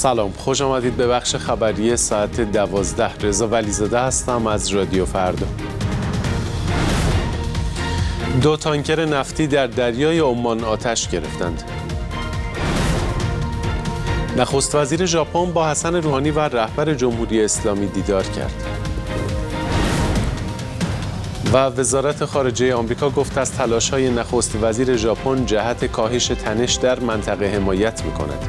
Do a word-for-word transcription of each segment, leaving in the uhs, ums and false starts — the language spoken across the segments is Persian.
سلام، خوش آمدید به بخش خبری ساعت دوازده. رضا ولیزاده هستم از رادیو فردا. دو تانکر نفتی در دریای عمان آتش گرفتند. نخست وزیر ژاپن با حسن روحانی و رهبر جمهوری اسلامی دیدار کرد. و وزارت خارجه آمریکا گفت از تلاش‌های نخست وزیر ژاپن جهت کاهش تنش در منطقه حمایت می‌کند.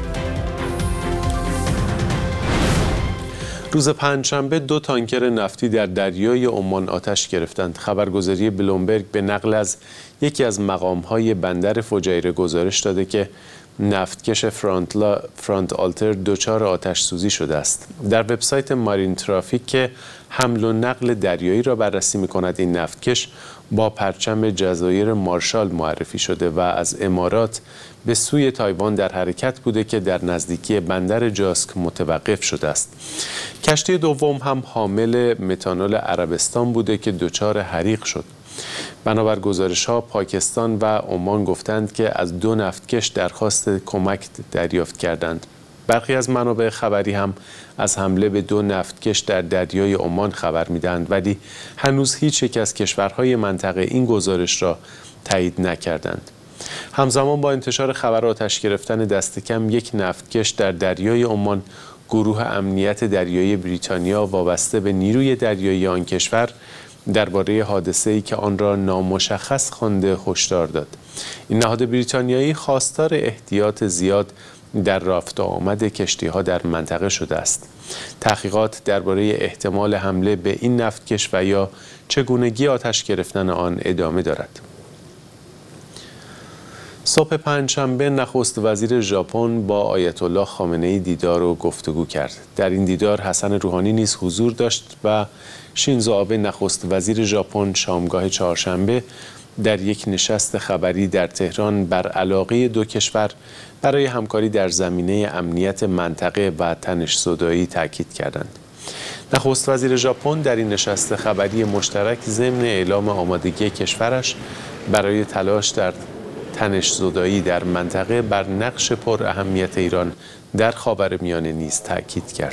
روز پنجشنبه دو تانکر نفتی در دریای عمان آتش گرفتند. خبرگزاری بلومبرگ به نقل از یکی از مقام‌های بندر فجیره گزارش داده که نفتکش فرانتلا فرانت آلتر دچار آتش سوزی شده است. در وبسایت مارین ترافیک که حمل و نقل دریایی را بررسی می‌کند، این نفتکش با پرچم جزایر مارشال معرفی شده و از امارات به سوی تایوان در حرکت بوده که در نزدیکی بندر جاسک متوقف شده است. کشتی دوم هم حامل متانول عربستان بوده که دچار حریق شد. بنابر گزارش‌ها پاکستان و عمان گفتند که از دو نفتکش درخواست کمک دریافت کردند. برخی از منابع خبری هم از حمله به دو نفتکش در دریای عمان خبر می‌دهند، ولی هنوز هیچ یک از کشورهای منطقه این گزارش را تایید نکردند. همزمان با انتشار خبر آتش گرفتن دست کم یک نفتکش در دریای عمان، گروه امنیت دریایی بریتانیا وابسته به نیروی دریایی آن کشور درباره حادثه‌ای که آن را نامشخص خوانده هشدار داد. این نهاد بریتانیایی خواستار احتیاط زیاد در رفت و آمد کشتی‌ها در منطقه شده است. تحقیقات درباره احتمال حمله به این نفتکش و یا چگونگی آتش گرفتن آن ادامه دارد. صبح پنجشنبه نخست وزیر ژاپن با آیت الله خامنه‌ای دیدار و گفتگو کرد. در این دیدار حسن روحانی نیز حضور داشت و شینزو آبه نخست وزیر ژاپن شامگاه چهارشنبه در یک نشست خبری در تهران بر علاقه دو کشور برای همکاری در زمینه امنیت منطقه و تنش‌زدایی تاکید کردند. نخست وزیر ژاپن در این نشست خبری مشترک ضمن اعلام آمادگی کشورش برای تلاش در تنش‌زدایی در منطقه بر نقش پر اهمیت ایران در خاورمیانه نیز تاکید کرد.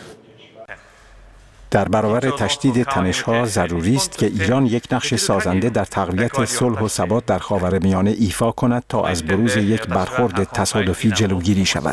در برابر تشدید تنش‌ها ضروری است که ایران یک نقش سازنده در تقویت صلح و ثبات در خاورمیانه ایفا کند تا از بروز یک برخورد تصادفی جلوگیری شود.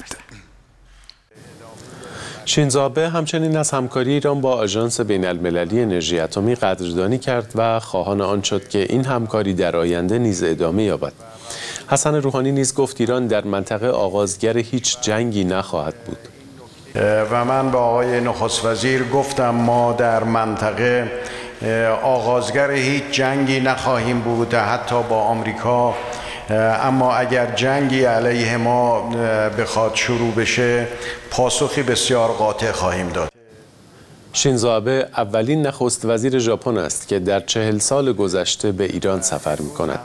شینزو آبه همچنین از همکاری ایران با آژانس بین‌المللی انرژی اتمی قدردانی کرد و خواهان آن شد که این همکاری در آینده نیز ادامه یابد. حسن روحانی نیز گفت ایران در منطقه آغازگر هیچ جنگی نخواهد بود. و من با آقای نخست وزیر گفتم ما در منطقه آغازگر هیچ جنگی نخواهیم بود، حتی با آمریکا، اما اگر جنگی علیه ما بخواد شروع بشه پاسخی بسیار قاطع خواهیم داد. شینزو آبه اولین نخست وزیر ژاپن است که در چهل سال گذشته به ایران سفر می‌کند.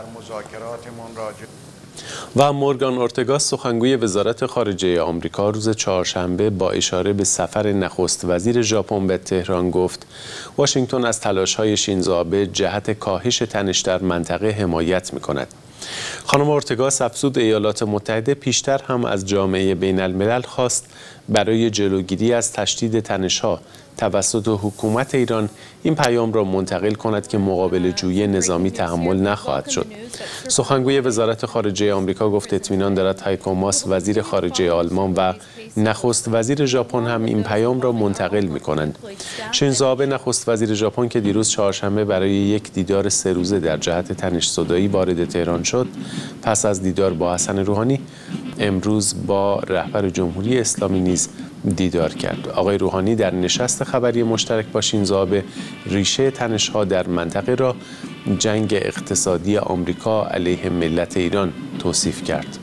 و مورگان اورتگا سخنگوی وزارت خارجه آمریکا روز چهارشنبه با اشاره به سفر نخست وزیر ژاپن به تهران گفت واشنگتن از تلاش‌های شینزو آبه جهت کاهش تنش در منطقه حمایت می‌کند. خانم اورتگا افزود ایالات متحده پیشتر هم از جامعه بین الملل خواست برای جلوگیری از تشدید تنش‌ها توسط حکومت ایران این پیام را منتقل کند که مقابل جویی نظامی تحمل نخواهد شد. سخنگوی وزارت خارجه آمریکا گفت اطمینان دارد هایکو ماس وزیر خارجه آلمان و نخست وزیر ژاپن هم این پیام را منتقل می‌کنند. شینزو آبه نخست وزیر ژاپن که دیروز چهارشنبه برای یک دیدار سه روزه در جهت تنش‌زدایی وارد تهران شد، پس از دیدار با حسن روحانی امروز با رهبر جمهوری اسلامی نیز دیدار کرد. آقای روحانی در نشست خبری مشترک با شینزو آبه ریشه تنش‌ها در منطقه را جنگ اقتصادی آمریکا علیه ملت ایران توصیف کرد.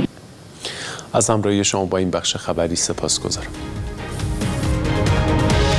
از همراهی شما با این بخش خبری سپاسگزارم.